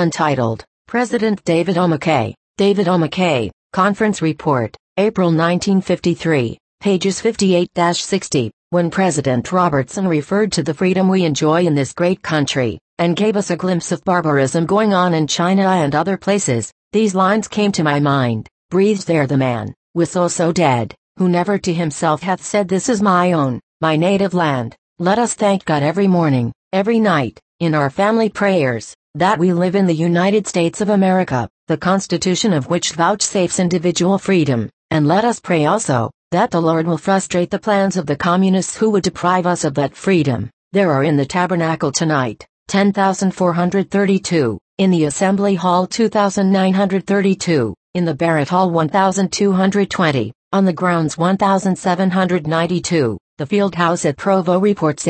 Untitled, President David O. McKay. David O. McKay, Conference Report, April 1953, pages 58-60, when President Robertson referred to the freedom we enjoy in this great country, and gave us a glimpse of barbarism going on in China and other places, these lines came to my mind. Breathes there the man, whistle so dead, who never to himself hath said, this is my own, my native land. Let us thank God every morning, every night, in our family prayers, that we live in the United States of America, the Constitution of which vouchsafes individual freedom, and let us pray also, that the Lord will frustrate the plans of the communists who would deprive us of that freedom. There are in the Tabernacle tonight, 10,432, in the Assembly Hall 2,932, in the Barrett Hall 1,220, on the grounds 1,792, the Field House at Provo reports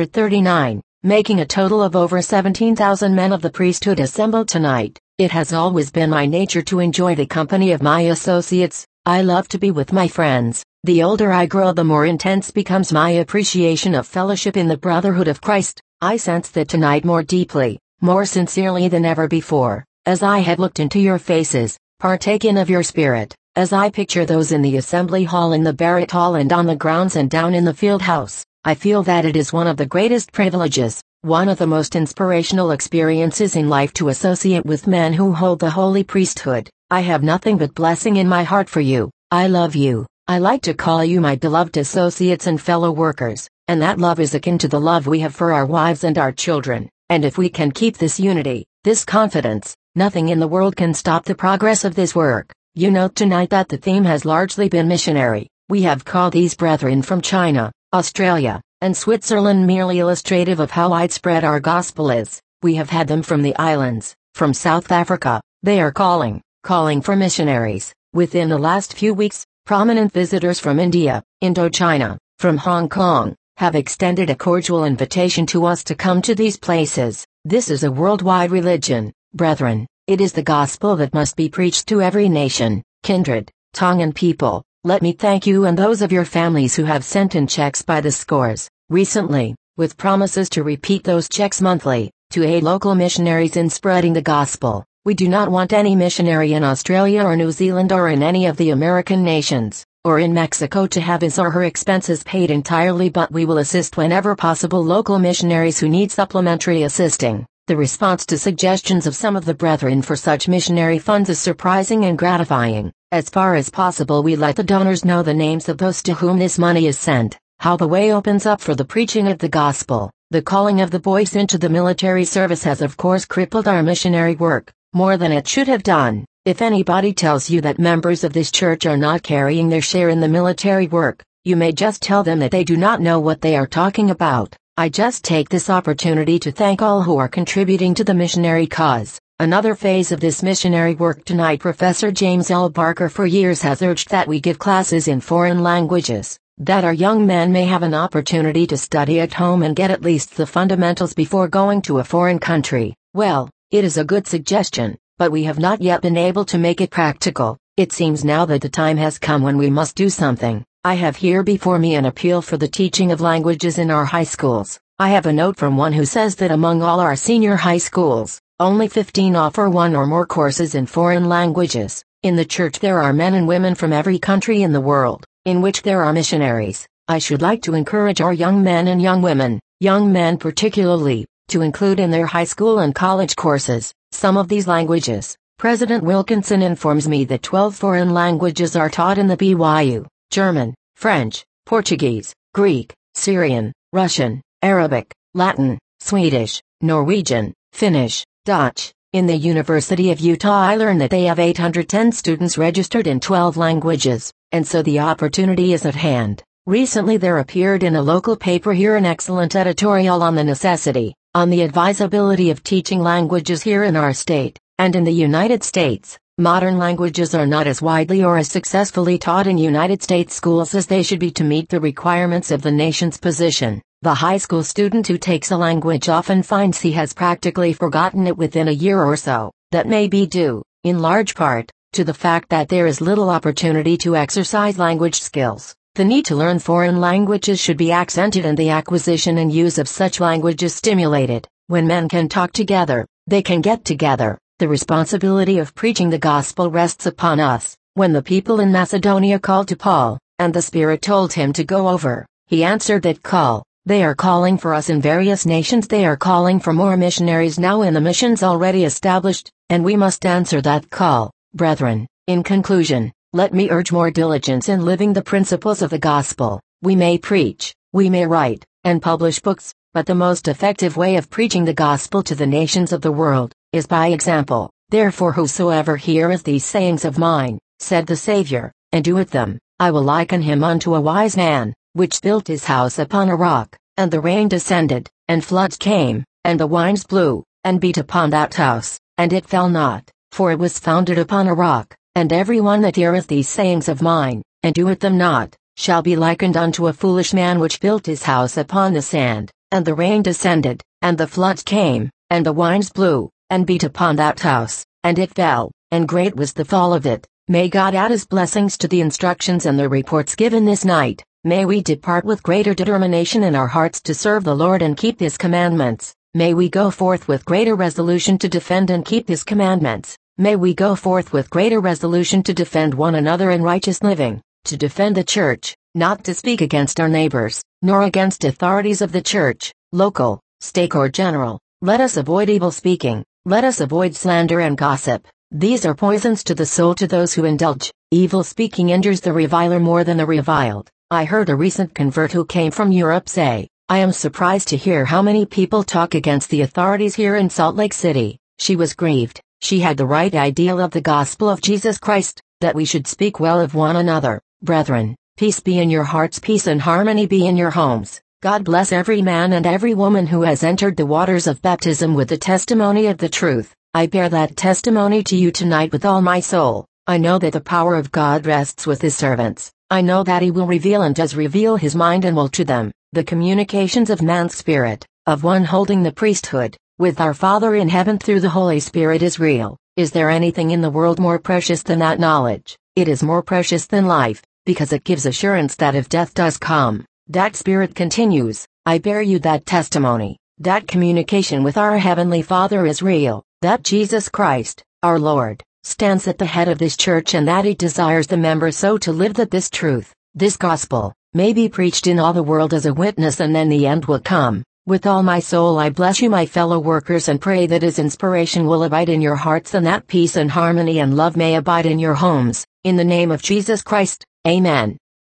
839, making a total of over 17,000 men of the priesthood assembled tonight. It has always been my nature to enjoy the company of my associates. I love to be with my friends. The older I grow, the more intense becomes my appreciation of fellowship in the brotherhood of Christ. I sense that tonight more deeply, more sincerely than ever before, as I have looked into your faces, partaken of your spirit, as I picture those in the Assembly Hall, in the Barrett Hall, and on the grounds and down in the Field House. I feel that it is one of the greatest privileges, one of the most inspirational experiences in life to associate with men who hold the holy priesthood. I have nothing but blessing in my heart for you. I love you. I like to call you my beloved associates and fellow workers, and that love is akin to the love we have for our wives and our children. And if we can keep this unity, this confidence, nothing in the world can stop the progress of this work. You note tonight that the theme has largely been missionary. We have called these brethren from China, Australia, and Switzerland merely illustrative of how widespread our gospel is. We have had them from the islands, from South Africa. They are calling for missionaries. Within the last few weeks, prominent visitors from India, Indochina, from Hong Kong, have extended a cordial invitation to us to come to these places. This is a worldwide religion, brethren. It is the gospel that must be preached to every nation, kindred, tongue and people. Let me thank you and those of your families who have sent in checks by the scores, recently, with promises to repeat those checks monthly, to aid local missionaries in spreading the gospel. We do not want any missionary in Australia or New Zealand or in any of the American nations, or in Mexico to have his or her expenses paid entirely, but we will assist whenever possible local missionaries who need supplementary assisting. The response to suggestions of some of the brethren for such missionary funds is surprising and gratifying. As far as possible, we let the donors know the names of those to whom this money is sent, how the way opens up for the preaching of the gospel. The calling of the boys into the military service has of course crippled our missionary work, more than it should have done. If anybody tells you that members of this church are not carrying their share in the military work, you may just tell them that they do not know what they are talking about. I just take this opportunity to thank all who are contributing to the missionary cause. Another phase of this missionary work tonight. Professor James L. Barker for years has urged that we give classes in foreign languages, that our young men may have an opportunity to study at home and get at least the fundamentals before going to a foreign country. Well, it is a good suggestion, but we have not yet been able to make it practical. It seems now that the time has come when we must do something. I have here before me an appeal for the teaching of languages in our high schools. I have a note from one who says that among all our senior high schools, only 15 offer one or more courses in foreign languages. In the church there are men and women from every country in the world, in which there are missionaries. I should like to encourage our young men and young women, young men particularly, to include in their high school and college courses some of these languages. President Wilkinson informs me that 12 foreign languages are taught in the BYU: German, French, Portuguese, Greek, Syrian, Russian, Arabic, Latin, Swedish, Norwegian, Finnish, Dutch. In the University of Utah I learn that they have 810 students registered in 12 languages, and so the opportunity is at hand. Recently there appeared in a local paper here an excellent editorial on the necessity, on the advisability of teaching languages here in our state, and in the United States. Modern languages are not as widely or as successfully taught in United States schools as they should be to meet the requirements of the nation's position. The high school student who takes a language often finds he has practically forgotten it within a year or so. That may be due, in large part, to the fact that there is little opportunity to exercise language skills. The need to learn foreign languages should be accented and the acquisition and use of such languages stimulated. When men can talk together, they can get together. The responsibility of preaching the gospel rests upon us. When the people in Macedonia called to Paul, and the Spirit told him to go over, he answered that call. They are calling for us in various nations. They are calling for more missionaries now in the missions already established, and we must answer that call. Brethren, in conclusion, let me urge more diligence in living the principles of the gospel. We may preach, we may write, and publish books, but the most effective way of preaching the gospel to the nations of the world is by example. Therefore whosoever heareth these sayings of mine, said the Savior, and doeth them, I will liken him unto a wise man, which built his house upon a rock, and the rain descended, and floods came, and the winds blew, and beat upon that house, and it fell not, for it was founded upon a rock. And every one that heareth these sayings of mine, and doeth them not, shall be likened unto a foolish man which built his house upon the sand, and the rain descended, and the floods came, and the winds blew, and beat upon that house, and it fell, and great was the fall of it. May God add his blessings to the instructions and the reports given this night. May we depart with greater determination in our hearts to serve the Lord and keep his commandments. May we go forth with greater resolution to defend and keep his commandments. May we go forth with greater resolution to defend one another in righteous living, to defend the church, not to speak against our neighbors, nor against authorities of the church, local, stake or general. Let us avoid evil speaking. Let us avoid slander and gossip. These are poisons to the soul to those who indulge. Evil speaking injures the reviler more than the reviled. I heard a recent convert who came from Europe say, I am surprised to hear how many people talk against the authorities here in Salt Lake City. She was grieved. She had the right ideal of the gospel of Jesus Christ, that we should speak well of one another. Brethren, peace be in your hearts, peace and harmony be in your homes. God bless every man and every woman who has entered the waters of baptism with the testimony of the truth. I bear that testimony to you tonight with all my soul. I know that the power of God rests with his servants. I know that he will reveal and does reveal his mind and will to them, the communications of man's spirit, of one holding the priesthood, with our Father in heaven through the Holy Spirit is real. Is there anything in the world more precious than that knowledge? It is more precious than life, because it gives assurance that if death does come, that spirit continues. I bear you that testimony. That communication with our Heavenly Father is real, that Jesus Christ, our Lord, stands at the head of this church and that he desires the members so to live that this truth, this gospel, may be preached in all the world as a witness, and then the end will come. With all my soul I bless you, my fellow workers, and pray that his inspiration will abide in your hearts and that peace and harmony and love may abide in your homes. In the name of Jesus Christ, amen.